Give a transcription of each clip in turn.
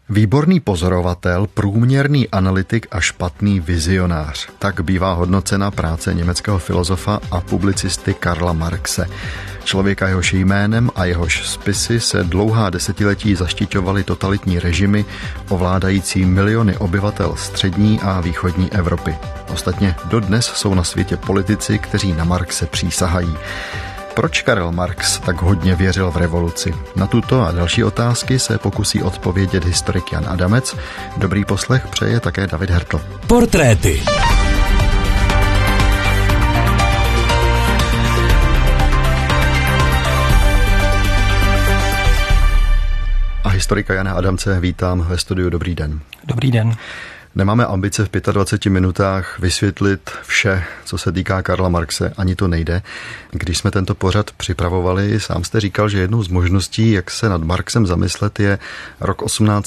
Výborný pozorovatel, průměrný analytik a špatný vizionář. Tak bývá hodnocena práce německého filozofa a publicisty Karla Marxe. Člověka, jehož jménem a jehož spisy se dlouhá desetiletí zaštiťovaly totalitní režimy, ovládající miliony obyvatel střední a východní Evropy. Ostatně dodnes jsou na světě politici, kteří na Marxe přísahají. Proč Karel Marx tak hodně věřil v revoluci? Na tuto a další otázky se pokusí odpovědět historik Jan Adamec. Dobrý poslech přeje také David Hertl. Portréty. A historika Jana Adamce vítám ve studiu. Dobrý den. Dobrý den. Nemáme ambice v 25 minutách vysvětlit vše, co se týká Karla Marxe, ani to nejde. Když jsme tento pořad připravovali, sám jste říkal, že jednou z možností, jak se nad Marxem zamyslet, je rok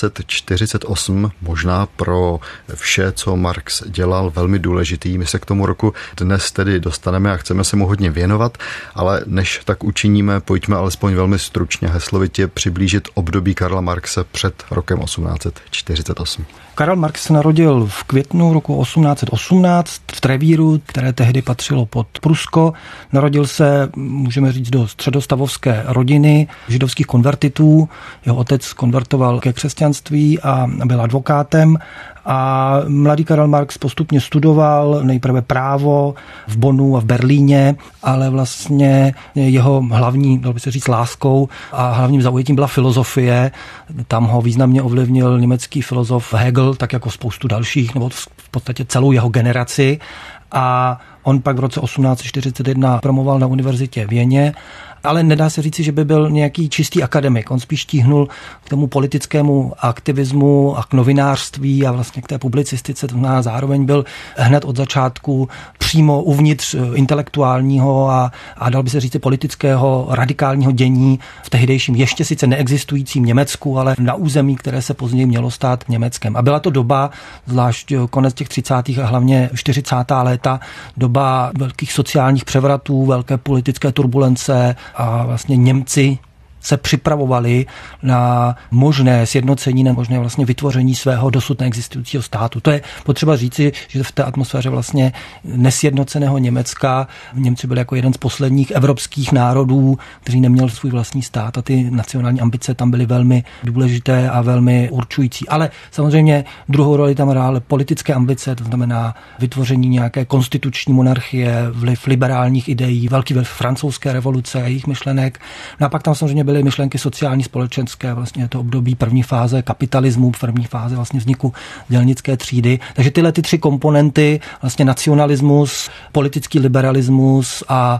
1848, možná pro vše, co Marx dělal, velmi důležitý. My se k tomu roku dnes tedy dostaneme a chceme se mu hodně věnovat, ale než tak učiníme, pojďme alespoň velmi stručně heslovitě přiblížit období Karla Marxe před rokem 1848. Karel Marx se narodil v květnu roku 1818 v Trevíru, které tehdy patřilo pod Prusko. Narodil se, můžeme říct, do středostavovské rodiny židovských konvertitů. Jeho otec konvertoval ke křesťanství a byl advokátem. A mladý Karel Marx postupně studoval nejprve právo v Bonnu a v Berlíně, ale vlastně jeho hlavní, dalo by se říct, láskou a hlavním zaujetím byla filozofie. Tam ho významně ovlivnil německý filozof Hegel, tak jako spoustu dalších, nebo v podstatě celou jeho generaci. A on pak v roce 1841 promoval na univerzitě v Jeně, ale nedá se říci, že by byl nějaký čistý akademik. On spíš tíhnul k tomu politickému aktivismu a k novinářství a vlastně k té publicistice. To znamená, zároveň byl hned od začátku přímo uvnitř intelektuálního a dal by se říci politického radikálního dění v tehdejším ještě sice neexistujícím Německu, ale na území, které se později mělo stát Německem. A byla to doba, zvlášť konec těch 30. a hlavně 40. léta, doba velkých sociálních převratů, velké politické turbulence, a vlastně Němci se připravovali na možné sjednocení, na možné vlastně vytvoření svého dosud neexistujícího státu. To je potřeba říci, že v té atmosféře vlastně nesjednoceného Německa Němci byli jako jeden z posledních evropských národů, kteří neměl svůj vlastní stát a ty nacionální ambice tam byly velmi důležité a velmi určující. Ale samozřejmě druhou roli tam hrály politické ambice, to znamená vytvoření nějaké konstituční monarchie, vliv liberálních ideí, velký vliv francouzské revoluce a jejich myšlenek. No a pak tam samozřejmě byly myšlenky sociální, společenské, vlastně to období první fáze kapitalismu, první fáze vlastně vzniku dělnické třídy. Takže tyhle ty tři komponenty, vlastně nacionalismus, politický liberalismus a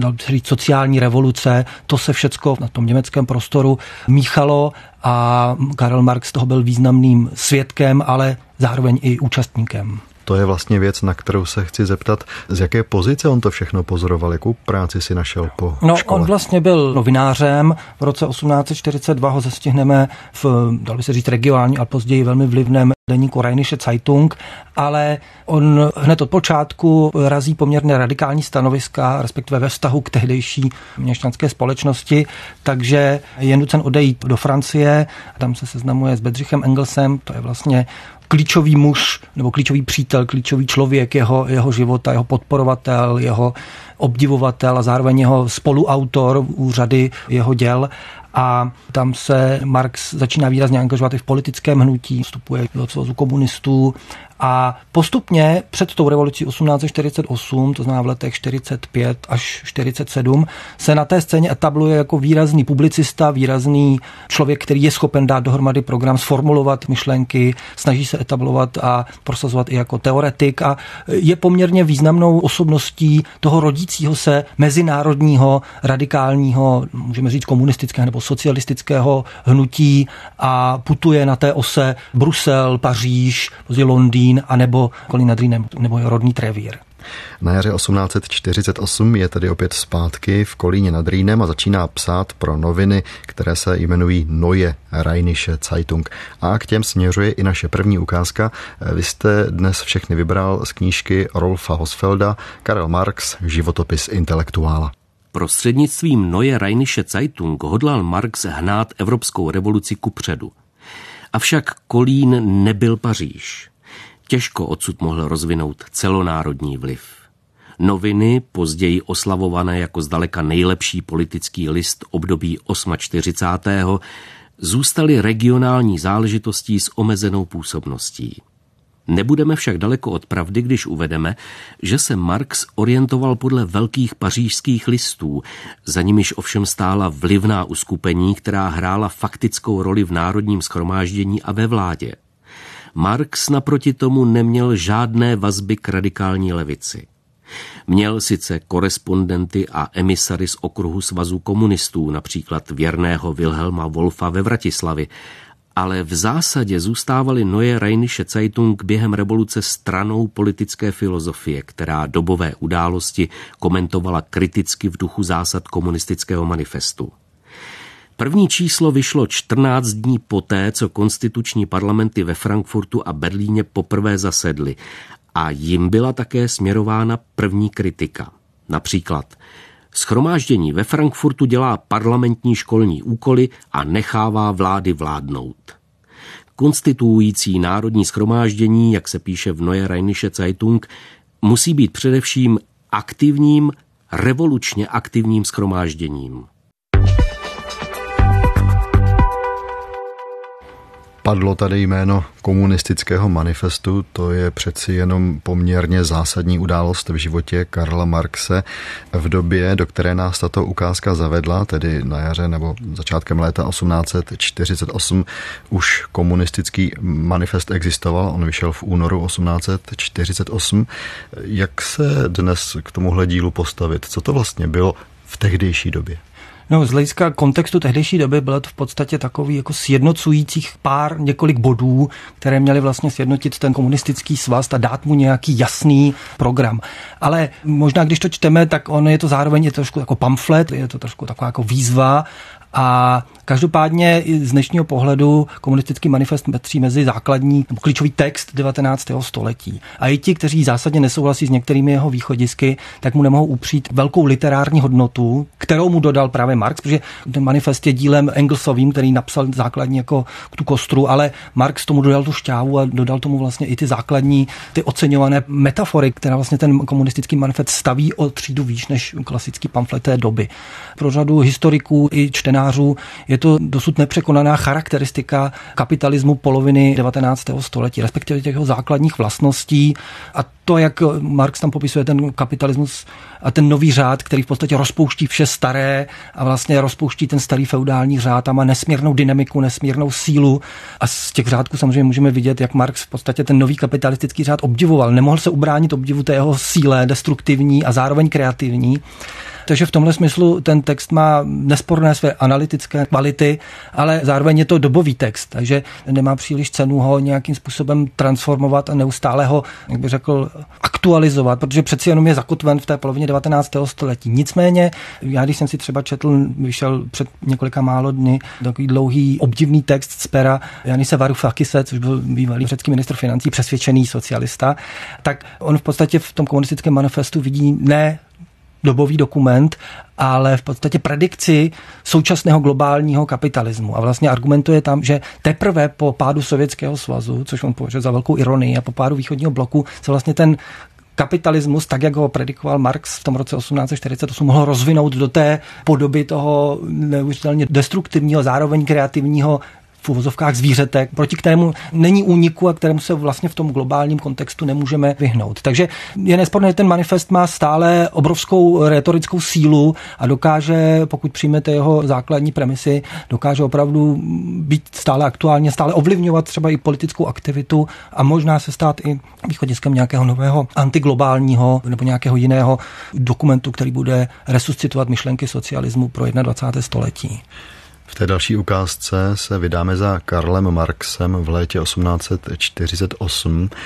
sociální revoluce, to se všecko na tom německém prostoru míchalo a Karel Marx toho byl významným svědkem, ale zároveň i účastníkem. To je vlastně věc, na kterou se chci zeptat, z jaké pozice on to všechno pozoroval, jakou práci si našel po škole? On vlastně byl novinářem, v roce 1842 ho zastihneme v, dalo by se říct, regionální a později velmi vlivném deníku Rheinische Zeitung, ale on hned od počátku razí poměrně radikální stanoviska, respektive ve vztahu k tehdejší měšťanské společnosti, takže je nucen odejít do Francie, tam se seznamuje s Bedřichem Engelsem, to je vlastně klíčový muž nebo klíčový přítel, klíčový člověk jeho života, jeho podporovatel, jeho obdivovatel a zároveň jeho spoluautor u řady jeho děl. A tam se Marx začíná výrazně angažovat i v politickém hnutí, vstupuje do svazu komunistů a postupně před tou revolucí 1848, to znamená v letech 45 až 47, se na té scéně etabluje jako výrazný publicista, výrazný člověk, který je schopen dát dohromady program, sformulovat myšlenky, snaží se etablovat a prosazovat i jako teoretik a je poměrně významnou osobností toho rodícího se mezinárodního, radikálního, můžeme říct komunistického nebo socialistického hnutí a putuje na té ose Brusel, Paříž, Londýn a nebo Kolín nad Rýnem, nebo jeho rodný Trevír. Na jaře 1848 je tedy opět zpátky v Kolíně nad Rýnem a začíná psát pro noviny, které se jmenují Neue Rheinische Zeitung. A k těm směřuje i naše první ukázka. Vy jste dnes všechny vybral z knížky Rolfa Hosfelda Karel Marx, životopis intelektuála. Prostřednictvím Neue Rheinische Zeitung hodlal Marx hnát evropskou revoluci kupředu. Avšak Kolín nebyl Paříž. Těžko odsud mohl rozvinout celonárodní vliv. Noviny, později oslavované jako zdaleka nejlepší politický list období 48., zůstaly regionální záležitostí s omezenou působností. Nebudeme však daleko od pravdy, když uvedeme, že se Marx orientoval podle velkých pařížských listů, za nimiž ovšem stála vlivná uskupení, která hrála faktickou roli v národním shromáždění a ve vládě. Marx naproti tomu neměl žádné vazby k radikální levici. Měl sice korespondenty a emisary z okruhu svazu komunistů, například věrného Wilhelma Wolfa ve Vratislavi, ale v zásadě zůstávaly Neue Rheinische Zeitung během revoluce stranou politické filozofie, která dobové události komentovala kriticky v duchu zásad komunistického manifestu. První číslo vyšlo 14 dní poté, co konstituční parlamenty ve Frankfurtu a Berlíně poprvé zasedly, a jim byla také směrována první kritika. Například: shromáždění ve Frankfurtu dělá parlamentní školní úkoly a nechává vlády vládnout. Konstituující národní shromáždění, jak se píše v Neue Rheinische Zeitung, musí být především aktivním, revolučně aktivním shromážděním. Padlo tady jméno komunistického manifestu, to je přeci jenom poměrně zásadní událost v životě Karla Marxe v době, do které nás tato ukázka zavedla, tedy na jaře nebo začátkem léta 1848, už komunistický manifest existoval, on vyšel v únoru 1848. Jak se dnes k tomuhle dílu postavit? Co to vlastně bylo v tehdejší době? No, z hlediska kontextu tehdejší doby bylo to v podstatě takový jako sjednocujících několik bodů, které měly vlastně sjednotit ten komunistický svaz a dát mu nějaký jasný program. Ale možná, když to čteme, tak je to zároveň trošku jako pamflet, je to trošku taková jako výzva. A každopádně z dnešního pohledu komunistický manifest patří mezi základní nebo klíčový text 19. století. A i ti, kteří zásadně nesouhlasí s některými jeho východisky, tak mu nemohou upřít velkou literární hodnotu, kterou mu dodal právě Marx, protože ten manifest je dílem Engelsovým, který napsal základní jako tu kostru, ale Marx tomu dodal tu šťávu a dodal tomu vlastně i ty základní, ty oceňované metafory, která vlastně ten komunistický manifest staví o třídu výš než klasický pamflet té doby. Pro řadu historiků i čtenářů je to dosud nepřekonaná charakteristika kapitalismu poloviny 19. století, respektive těch jeho základních vlastností a to, jak Marx tam popisuje ten kapitalismus a ten nový řád, který v podstatě rozpouští vše staré a vlastně rozpouští ten starý feudální řád a má nesmírnou dynamiku, nesmírnou sílu a z těch řádků samozřejmě můžeme vidět, jak Marx v podstatě ten nový kapitalistický řád obdivoval. Nemohl se ubránit obdivu té jeho síle, destruktivní a zároveň kreativní. Takže v tomhle smyslu ten text má nesporné své analytické kvality, ale zároveň je to dobový text, takže nemá příliš cenu ho nějakým způsobem transformovat a neustále ho, jak bych řekl, aktualizovat, protože přeci jenom je zakotven v té polovině 19. století. Nicméně, já když jsem si třeba vyšel před několika málo dny takový dlouhý obdivný text z pera Janise Varoufakise, což byl bývalý řecký ministr financí, přesvědčený socialista, tak on v podstatě v tom komunistickém manifestu vidí ne dobový dokument, ale v podstatě predikci současného globálního kapitalismu. A vlastně argumentuje tam, že teprve po pádu Sovětského svazu, což on považuje za velkou ironii, a po pádu východního bloku se vlastně ten kapitalismus, tak jak ho predikoval Marx v tom roce 1848, mohl rozvinout do té podoby toho neuvěřitelně destruktivního, zároveň kreativního v uvozovkách zvířete, proti kterému není úniku a kterému se vlastně v tom globálním kontextu nemůžeme vyhnout. Takže je nesporné, že ten manifest má stále obrovskou retorickou sílu a dokáže, pokud přijmete jeho základní premisy, dokáže opravdu být stále aktuálně, stále ovlivňovat třeba i politickou aktivitu a možná se stát i východiskem nějakého nového antiglobálního nebo nějakého jiného dokumentu, který bude resuscitovat myšlenky socialismu pro 21. století. V té další ukázce se vydáme za Karlem Marxem v létě 1848.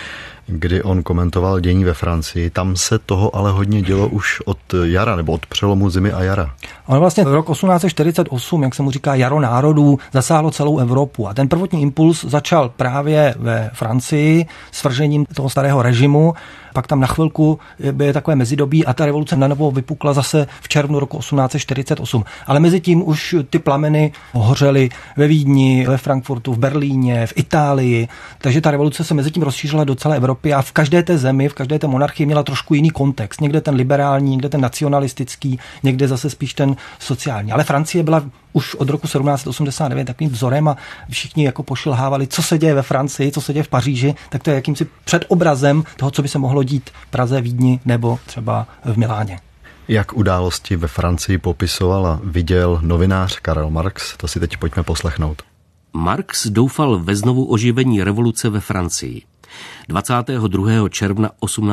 kdy on komentoval dění ve Francii. Tam se toho ale hodně dělo už od jara, nebo od přelomu zimy a jara. On vlastně rok 1848, jak se mu říká, jaro národů, zasáhlo celou Evropu. A ten prvotní impuls začal právě ve Francii svržením toho starého režimu. Pak tam na chvilku je takové mezidobí a ta revoluce nanovo vypukla zase v červnu roku 1848. Ale mezi tím už ty plameny hořely ve Vídni, ve Frankfurtu, v Berlíně, v Itálii. Takže ta revoluce se mezi tím rozšířila do celé Evropy a v každé té zemi, v každé té monarchii měla trošku jiný kontext. Někde ten liberální, někde ten nacionalistický, někde zase spíš ten sociální. Ale Francie byla už od roku 1789 takovým vzorem a všichni jako pošilhávali, co se děje ve Francii, co se děje v Paříži, tak to je jakýmsi předobrazem toho, co by se mohlo dít v Praze, Vídni nebo třeba v Miláně. Jak události ve Francii popisoval a viděl novinář Karel Marx, to si teď pojďme poslechnout. Marx doufal ve znovu oživení revoluce ve Francii. 22. června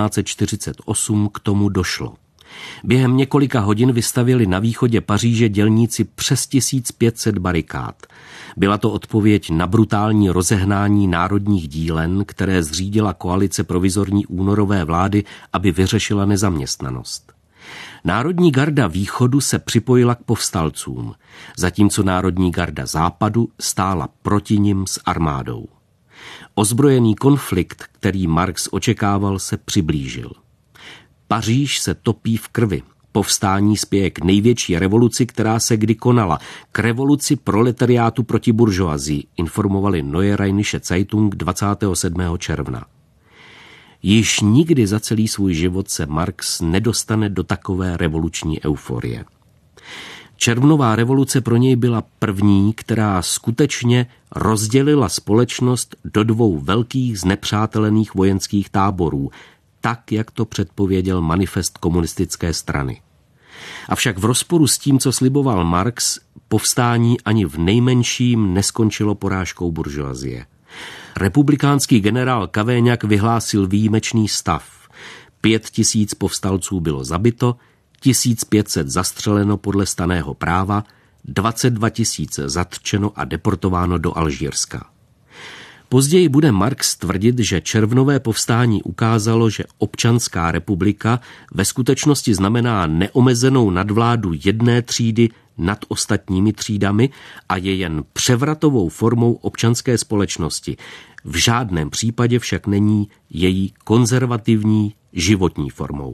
1848 k tomu došlo. Během několika hodin vystavili na východě Paříže dělníci přes 1500 barikád. Byla to odpověď na brutální rozehnání národních dílen, které zřídila koalice provizorní únorové vlády, aby vyřešila nezaměstnanost. Národní garda východu se připojila k povstalcům, zatímco Národní garda západu stála proti nim s armádou. Ozbrojený konflikt, který Marx očekával, se přiblížil. Paříž se topí v krvi. Povstání spěje k největší revoluci, která se kdy konala, k revoluci proletariátu proti buržoazii, informovali Neue Rheinische Zeitung 27. června. Již nikdy za celý svůj život se Marx nedostane do takové revoluční euforie. Červnová revoluce pro něj byla první, která skutečně rozdělila společnost do dvou velkých znepřátelených vojenských táborů, tak, jak to předpověděl manifest komunistické strany. Avšak v rozporu s tím, co sliboval Marx, povstání ani v nejmenším neskončilo porážkou buržoazie. Republikánský generál Cavaignac vyhlásil výjimečný stav. 5000 povstalců bylo zabito, 1500 zastřeleno podle stanného práva, 22 000 zatčeno a deportováno do Alžírska. Později bude Marx tvrdit, že červnové povstání ukázalo, že občanská republika ve skutečnosti znamená neomezenou nadvládu jedné třídy nad ostatními třídami a je jen převratovou formou občanské společnosti. V žádném případě však není její konzervativní životní formou.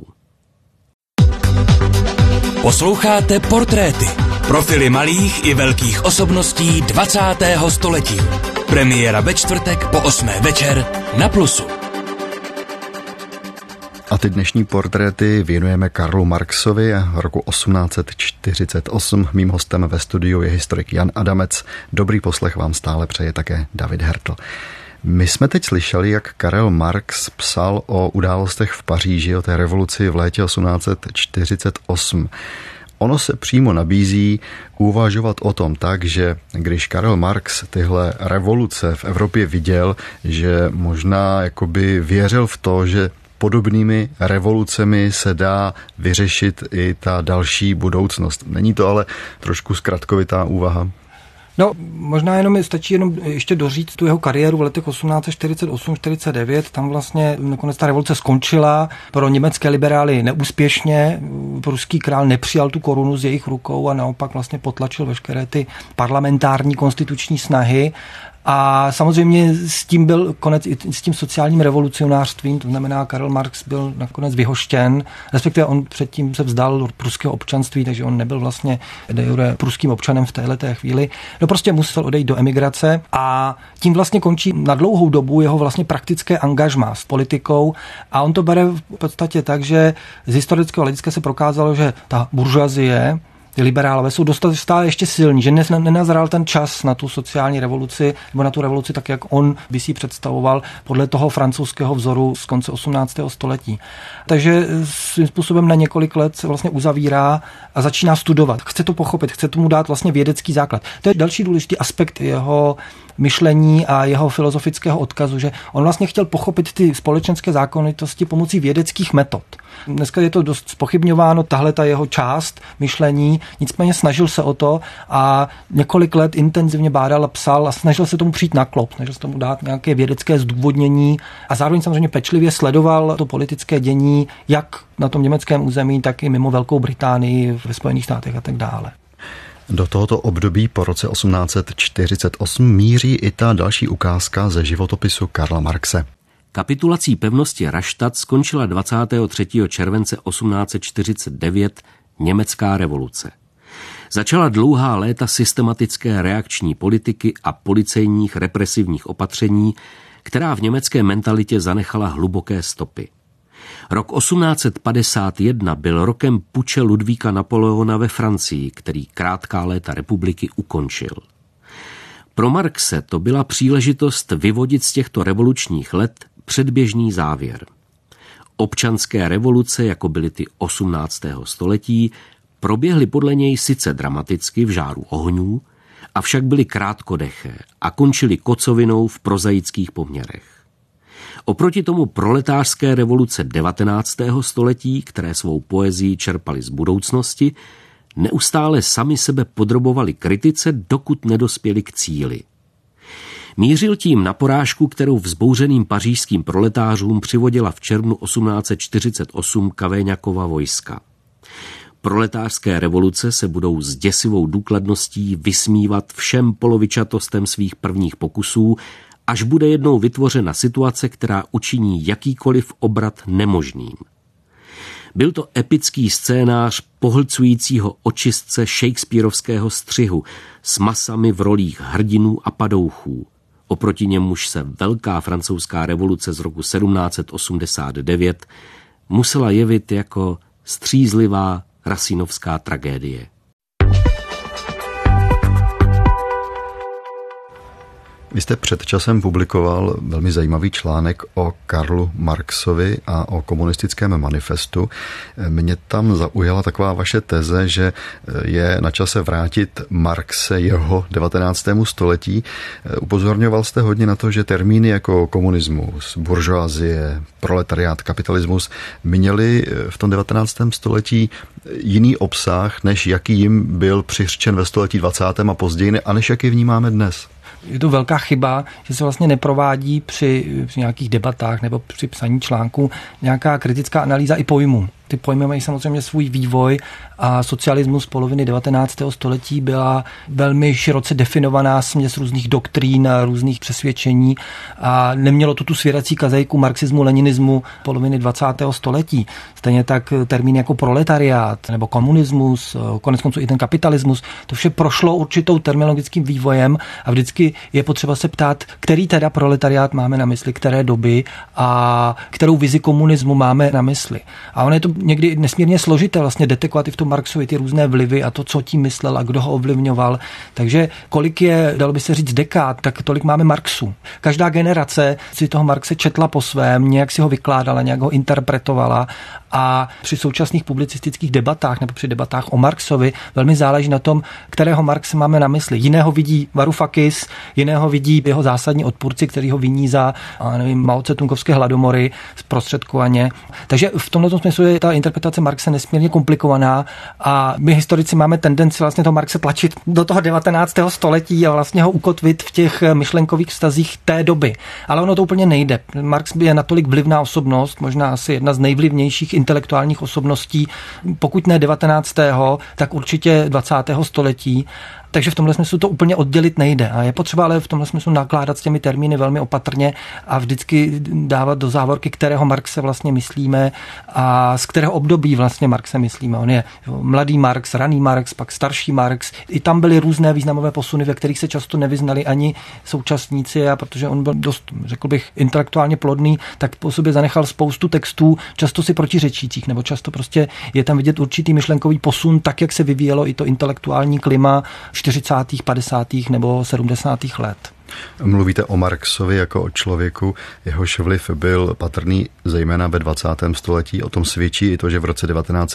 Posloucháte Portréty. Profily malých i velkých osobností 20. století. Premiéra ve čtvrtek po 8. večer na Plusu. A ty dnešní portréty věnujeme Karlu Marxovi roku 1848. Mým hostem ve studiu je historik Jan Adamec. Dobrý poslech vám stále přeje také David Hertl. My jsme teď slyšeli, jak Karel Marx psal o událostech v Paříži, o té revoluci v létě 1848. Ono se přímo nabízí uvažovat o tom tak, že když Karel Marx tyhle revoluce v Evropě viděl, že možná jakoby věřil v to, že podobnými revolucemi se dá vyřešit i ta další budoucnost. Není to ale trošku zkratkovitá úvaha? No, možná stačí ještě doříct tu jeho kariéru v letech 1848-49. Tam vlastně nakonec ta revoluce skončila. Pro německé liberály neúspěšně. Pruský král nepřijal tu korunu z jejich rukou a naopak vlastně potlačil veškeré ty parlamentární konstituční snahy. A samozřejmě s tím byl konec i s tím sociálním revolucionářstvím, to znamená, Karel Marx byl nakonec vyhoštěn, respektive on předtím se vzdal pruského občanství, takže on nebyl vlastně de jure pruským občanem v téhleté chvíli. No prostě musel odejít do emigrace a tím vlastně končí na dlouhou dobu jeho vlastně praktické angažmá s politikou a on to bere v podstatě tak, že z historického hlediska se prokázalo, že ta buržoazie, ty liberálové jsou stále ještě silní, že nenazrál ten čas na tu sociální revoluci, nebo na tu revoluci tak, jak on by si představoval podle toho francouzského vzoru z konce 18. století. Takže svým způsobem na několik let se vlastně uzavírá a začíná studovat. Chce to pochopit, chce tomu dát vlastně vědecký základ. To je další důležitý aspekt jeho myšlení a jeho filozofického odkazu, že on vlastně chtěl pochopit ty společenské zákonitosti pomocí vědeckých metod. Dneska je to dost zpochybňováno, tahle ta jeho část myšlení, nicméně snažil se o to a několik let intenzivně bádal a psal a snažil se tomu přijít na klop, snažil se tomu dát nějaké vědecké zdůvodnění a zároveň samozřejmě pečlivě sledoval to politické dění, jak na tom německém území, tak i mimo Velkou Británii, ve Spojených státech a tak dále. Do tohoto období po roce 1848 míří i ta další ukázka ze životopisu Karla Marxe. Kapitulací pevnosti Rastatt skončila 23. července 1849 německá revoluce. Začala dlouhá léta systematické reakční politiky a policejních represivních opatření, která v německé mentalitě zanechala hluboké stopy. Rok 1851 byl rokem puče Ludvíka Napoleona ve Francii, který krátká léta republiky ukončil. Pro Marxe to byla příležitost vyvodit z těchto revolučních let předběžný závěr. Občanské revoluce, jako byly ty 18. století, proběhly podle něj sice dramaticky v žáru ohňů, avšak byly krátkodeché a končily kocovinou v prozaických poměrech. Oproti tomu proletářské revoluce 19. století, které svou poezii čerpaly z budoucnosti, neustále sami sebe podrobovali kritice, dokud nedospěli k cíli. Mířil tím na porážku, kterou vzbouřeným pařížským proletářům přivodila v červnu 1848 Cavaignackova vojska. Proletářské revoluce se budou s děsivou důkladností vysmívat všem polovičatostem svých prvních pokusů, až bude jednou vytvořena situace, která učiní jakýkoliv obrat nemožným. Byl to epický scénář pohlcujícího očistce shakespearovského střihu s masami v rolích hrdinů a padouchů. Oproti němuž se velká francouzská revoluce z roku 1789 musela jevit jako střízlivá rasinovská tragédie. Vy jste před časem publikoval velmi zajímavý článek o Karlu Marxovi a o komunistickém manifestu. Mě tam zaujala taková vaše teze, že je na čase vrátit Marxe jeho 19. století. Upozorňoval jste hodně na to, že termíny jako komunismus, buržoazie, proletariát, kapitalismus měly v tom 19. století jiný obsah, než jaký jim byl přiřčen ve století 20. a později, a než jaký vnímáme dnes. Je to velká chyba, že se vlastně neprovádí při nějakých debatách nebo při psaní článků nějaká kritická analýza i pojmu. Ty pojmy mají samozřejmě svůj vývoj a socialismus poloviny 19. století byla velmi široce definovaná směs různých doktrín a různých přesvědčení a nemělo tu svěrací kazajku marxismu, leninismu poloviny 20. století. Stejně tak termín jako proletariát nebo komunismus, koneckonců i ten kapitalismus, to vše prošlo určitou terminologickým vývojem a vždycky je potřeba se ptát, který teda proletariát máme na mysli, které doby a kterou vizi komunismu máme na mysli. A ono je to někdy nesmírně složité vlastně detekovat i v tom Marxovi ty různé vlivy a to, co tím myslel a kdo ho ovlivňoval. Takže kolik je, dalo by se říct, dekád, tak tolik máme Marxů. Každá generace si toho Marxe četla po svém, nějak si ho vykládala, nějak ho interpretovala a při současných publicistických debatách nebo při debatách o Marxovi velmi záleží na tom, kterého Marxe máme na mysli. Jiného vidí Varoufakis, jiného vidí jeho zásadní odpůrci, který ho viní za, nevím, Mao Tse-tungovské hladomory zprostředkovaně. Takže v tomto smyslu je ta interpretace Marxe nesmírně komplikovaná a my historici máme tendenci vlastně toho Marxe tlačit do toho 19. století a vlastně ho ukotvit v těch myšlenkových vztazích té doby. Ale ono to úplně nejde. Marx je natolik vlivná osobnost, možná asi jedna z nejvlivnějších intelektuálních osobností, pokud ne 19., tak určitě 20. století. Takže v tomhle smyslu to úplně oddělit nejde. A je potřeba ale v tomhle smyslu nakládat s těmi termíny velmi opatrně a vždycky dávat do závorky, kterého Marxe vlastně myslíme a z kterého období vlastně Marxe myslíme. On je mladý Marx, raný Marx, pak starší Marx. I tam byly různé významové posuny, ve kterých se často nevyznali ani současníci a protože on byl dost, řekl bych, intelektuálně plodný, tak po sobě zanechal spoustu textů, často si protiřečících, nebo často prostě je tam vidět určitý myšlenkový posun, tak jak se vyvíjelo i to intelektuální klima 40., 50. nebo 70. let. Mluvíte o Marxovi jako o člověku, jehož vliv byl patrný zejména ve 20. století. O tom svědčí i to, že v roce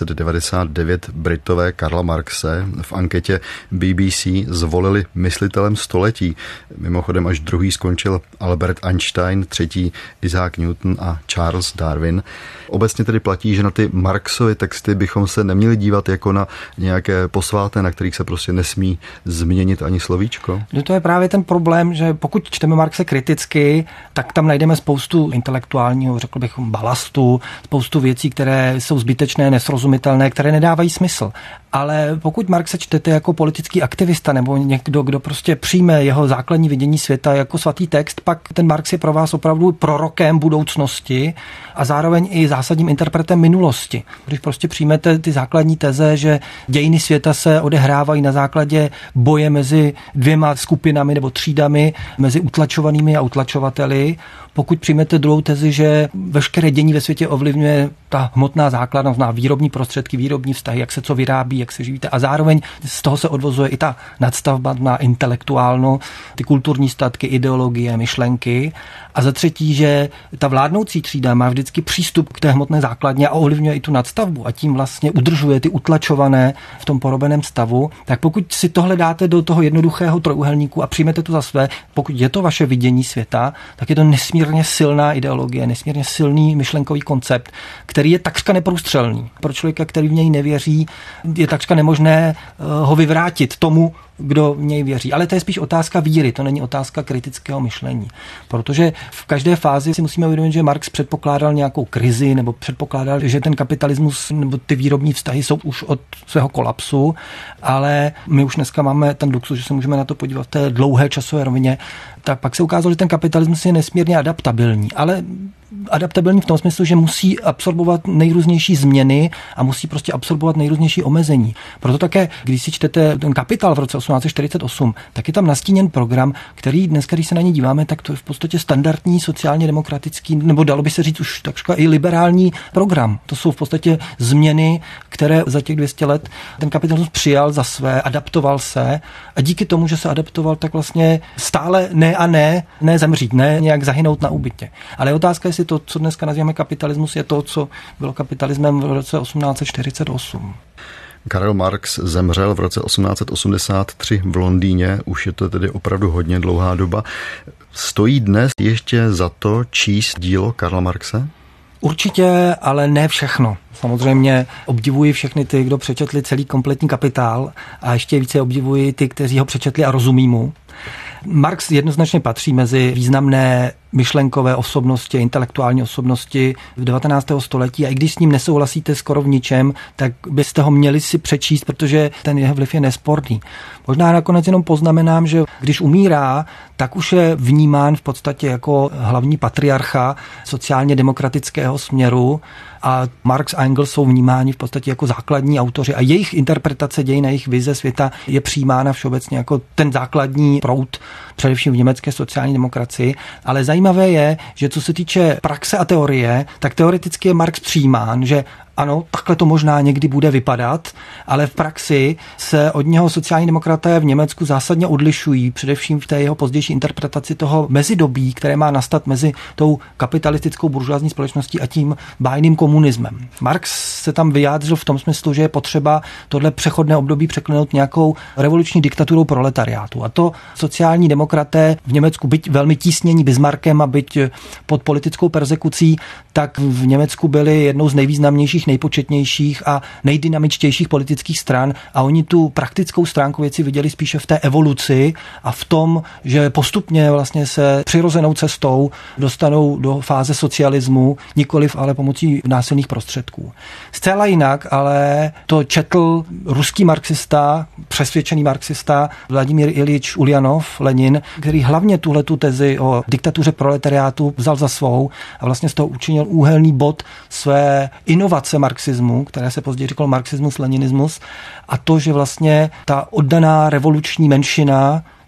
1999 Britové Karla Marxe v anketě BBC zvolili myslitelem století. Mimochodem až druhý skončil Albert Einstein, třetí Isaac Newton a Charles Darwin. Obecně tedy platí, že na ty Marxovy texty bychom se neměli dívat jako na nějaké posvátné, na kterých se prostě nesmí změnit ani slovíčko. To je právě ten problém, že pokud čteme Marxe kriticky, tak tam najdeme spoustu intelektuálního, řekl bych, balastu, spoustu věcí, které jsou zbytečné, nesrozumitelné, které nedávají smysl. Ale pokud Marxe čtete jako politický aktivista nebo někdo, kdo prostě přijme jeho základní vidění světa jako svatý text, pak ten Marx je pro vás opravdu prorokem budoucnosti a zároveň i zásadním interpretem minulosti. Když prostě přijmete ty základní teze, že dějiny světa se odehrávají na základě boje mezi dvěma skupinami nebo třídami, mezi utlačovanými a utlačovateli, pokud přijmete druhou tezi, že veškeré dění ve světě ovlivňuje ta hmotná základna, zná výrobní prostředky, výrobní vztahy, jak se co vyrábí, jak se živíte, a zároveň z toho se odvozuje i ta nadstavba na intelektuálno, ty kulturní statky, ideologie, myšlenky. A za třetí, že ta vládnoucí třída má vždycky přístup k té hmotné základně a ovlivňuje i tu nadstavbu a tím vlastně udržuje ty utlačované v tom porobeném stavu. Tak pokud si tohle dáte do toho jednoduchého trojúhelníku a přijmete to za své, pokud je to vaše vidění světa, tak je to nesmírně silná ideologie, nesmírně silný myšlenkový koncept, který je takřka neprůstřelný. Pro člověka, který v něj nevěří, je takřka nemožné ho vyvrátit tomu, kdo v něj věří. Ale to je spíš otázka víry, to není otázka kritického myšlení. Protože v každé fázi si musíme uvědomit, že Marx předpokládal nějakou krizi nebo předpokládal, že ten kapitalismus nebo ty výrobní vztahy jsou už od svého kolapsu, ale my už dneska máme ten luxus, že se můžeme na to podívat v té dlouhé časové rovině. Tak pak se ukázalo, že ten kapitalismus je nesmírně adaptabilní, ale adaptabilní v tom smyslu, že musí absorbovat nejrůznější změny a musí prostě absorbovat nejrůznější omezení. Proto také, když si čtete ten Kapitál v roce 1848, tak je tam nastíněn program, který dnes, když se na ně díváme, tak to je v podstatě standardní sociálně demokratický, nebo dalo by se říct už takřka i liberální program. To jsou v podstatě změny, které za těch 200 let ten kapitalismus přijal za své, adaptoval se a díky tomu, že se adaptoval, tak vlastně stále ne zemřít, ne nějak zahynout na úbytě. Ale otázka je, to, co dneska nazýváme kapitalismus, je to, co bylo kapitalismem v roce 1848. Karel Marx zemřel v roce 1883 v Londýně, už je to tedy opravdu hodně dlouhá doba. Stojí dnes ještě za to číst dílo Karla Marxe? Určitě, ale ne všechno. Samozřejmě obdivuji všechny ty, kdo přečetli celý kompletní Kapitál a ještě více obdivuji ty, kteří ho přečetli a rozumí mu. Marx jednoznačně patří mezi významné myšlenkové osobnosti, intelektuální osobnosti v 19. století a i když s ním nesouhlasíte skoro v ničem, tak byste ho měli si přečíst, protože ten jeho vliv je nesporný. Možná nakonec jenom poznamenám, že když umírá, tak už je vnímán v podstatě jako hlavní patriarcha sociálně demokratického směru a Marx a Engels jsou vnímáni v podstatě jako základní autoři a jejich interpretace dějin a jejich vize světa je přijímána všeobecně jako ten základní proud, především v německé sociální demokracii. Ale zajímavé je, že co se týče praxe a teorie, tak teoreticky je Marx přijímán, že ano, takhle to možná někdy bude vypadat, ale v praxi se od něho sociální demokraté v Německu zásadně odlišují, především v té jeho pozdější interpretaci toho mezidobí, které má nastat mezi tou kapitalistickou buržoazní společností a tím bájným komunismem. Marx se tam vyjádřil v tom smyslu, že je potřeba tohle přechodné období překlenout nějakou revoluční diktaturou proletariátu. A to sociální demokraté v Německu, byť velmi tísnění Bismarckem a byť pod politickou persekucí, tak v Německu byli jednou z nejvýznamnějších, nejpočetnějších a nejdynamičtějších politických stran a oni tu praktickou stránku věci viděli spíše v té evoluci a v tom, že postupně vlastně se přirozenou cestou dostanou do fáze socialismu, nikoliv ale pomocí násilných prostředků. Zcela jinak, ale to četl ruský marxista, přesvědčený marxista Vladimír Iljič Uljanov, Lenin, který hlavně tuhletu tezi o diktatuře proletariátu vzal za svou a vlastně z toho učinil úhelný bod své inovace marxismu, které se později říkalo marxismus, leninismus, a to, že vlastně ta oddaná revoluční menšina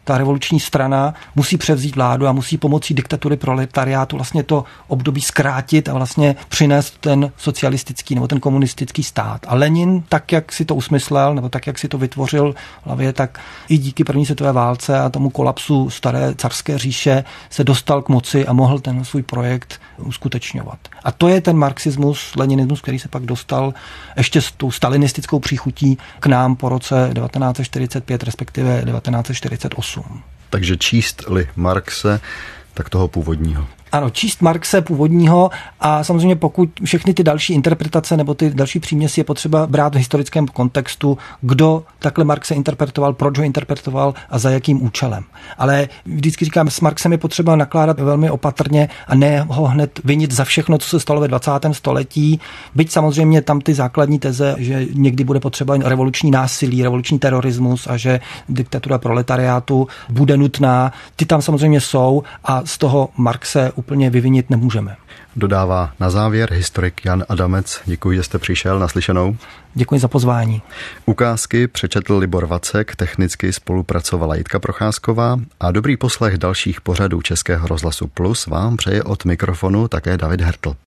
ta revoluční strana musí převzít vládu a musí pomocí diktatury proletariátu vlastně to období zkrátit a vlastně přinést ten socialistický nebo ten komunistický stát. A Lenin, tak jak si to usmyslel, nebo tak jak si to vytvořil v hlavě, tak i díky první světové válce a tomu kolapsu staré carské říše se dostal k moci a mohl ten svůj projekt uskutečňovat. A to je ten marxismus, leninismus, který se pak dostal ještě s tou stalinistickou příchutí k nám po roce 1945, respektive 1948. Takže číst-li Marxe, tak toho původního. Ano, číst Marxe původního a samozřejmě pokud všechny ty další interpretace nebo ty další příměsi je potřeba brát v historickém kontextu, kdo takhle Marxe interpretoval, proč ho interpretoval a za jakým účelem. Ale vždycky říkám, s Marxem je potřeba nakládat velmi opatrně a ne ho hned vinit za všechno, co se stalo ve 20. století. Byť samozřejmě tam ty základní teze, že někdy bude potřeba revoluční násilí, revoluční terorismus a že diktatura proletariátu bude nutná, ty tam samozřejmě jsou a z toho Marxe úplně vyvinit nemůžeme. Dodává na závěr historik Jan Adamec. Děkuji, že jste přišel. Naslyšenou. Děkuji za pozvání. Ukázky přečetl Libor Vacek, technicky spolupracovala Jitka Procházková a dobrý poslech dalších pořadů Českého rozhlasu Plus vám přeje od mikrofonu také David Hertl.